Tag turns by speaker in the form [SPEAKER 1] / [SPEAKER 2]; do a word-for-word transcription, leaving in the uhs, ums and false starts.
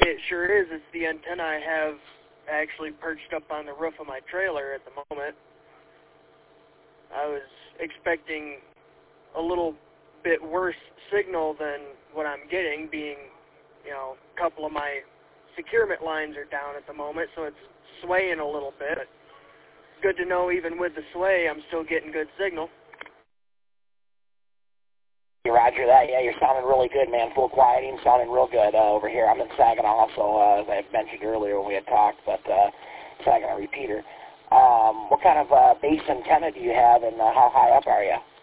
[SPEAKER 1] It sure is. It's the antenna I have actually perched up on the roof of my trailer at the moment. I was expecting a little bit worse signal than what I'm getting, being, you know, a couple of my securement lines are down at the moment, so it's swaying a little bit. But good to know even with the sway, I'm still getting good signal.
[SPEAKER 2] Roger that. Yeah, you're sounding really good, man. Full quieting, sounding real good uh, over here. I'm in Saginaw, so uh, as I mentioned earlier when we had talked, but uh, Saginaw repeater. Um, what kind of uh, base antenna do you have, and uh, how high up are you?